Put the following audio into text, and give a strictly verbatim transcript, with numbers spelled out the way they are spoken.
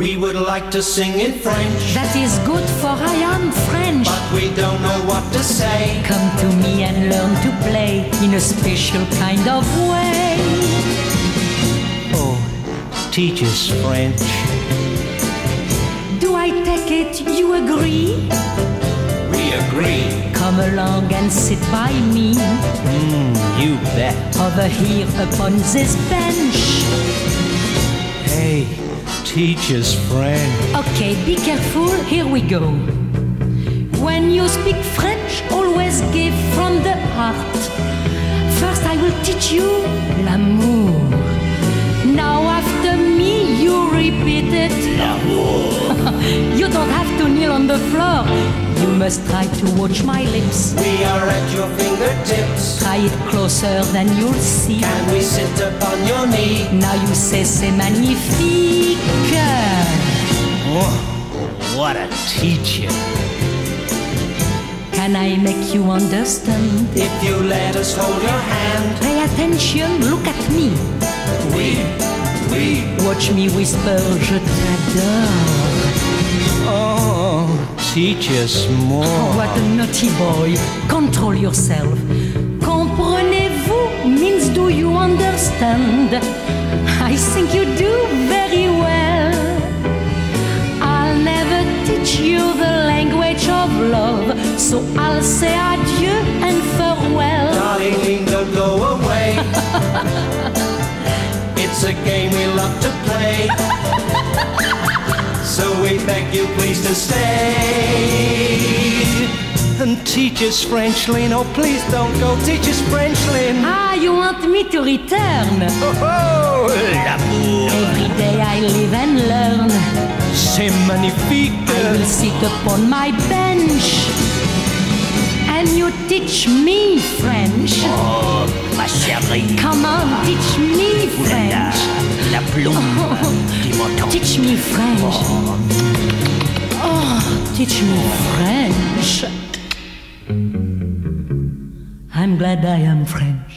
We would like to sing in French. That is good, for I am French. But we don't know what to say. Come to me and learn to play in a special kind of way. Oh, teach us French. Do I take it you agree? We agree. Come along and sit by me. Mmm, you bet. Over here upon this bench. Hey, teach us French. Okay, be careful, here we go. When you speak French, always give from the heart. First I will teach you l'amour. Now after me you repeat it. L'amour. You don't have to kneel on the floor. You must try to watch my lips. We are at your fingertips. Try it closer then you'll see. Can we sit upon your knee? Now you say c'est magnifique. Oh, what a teacher. Can I make you understand? If you let us hold your hand. Pay attention, look at me. We, we. Watch me whisper, je t'adore. Oh, teach us more. Oh, what a naughty boy. Control yourself. Comprenez-vous means do you understand? I think you do very well. I'll never teach you the language of love, so I'll say adieu and farewell. Darling, don't go away. It's a game we love to play. So we beg you please to stay. And teach us French, Lynn. Oh, please don't go. Teach us French, Lynn. Ah, you want me to return? Oh, oh, l'amour. Every day I live and learn. C'est magnifique. I will sit upon my bench. And you teach me French. Oh, ma chérie. Come on, teach me French. La, la plume. Oh, teach me French. Oh, teach me French. I'm glad I am French.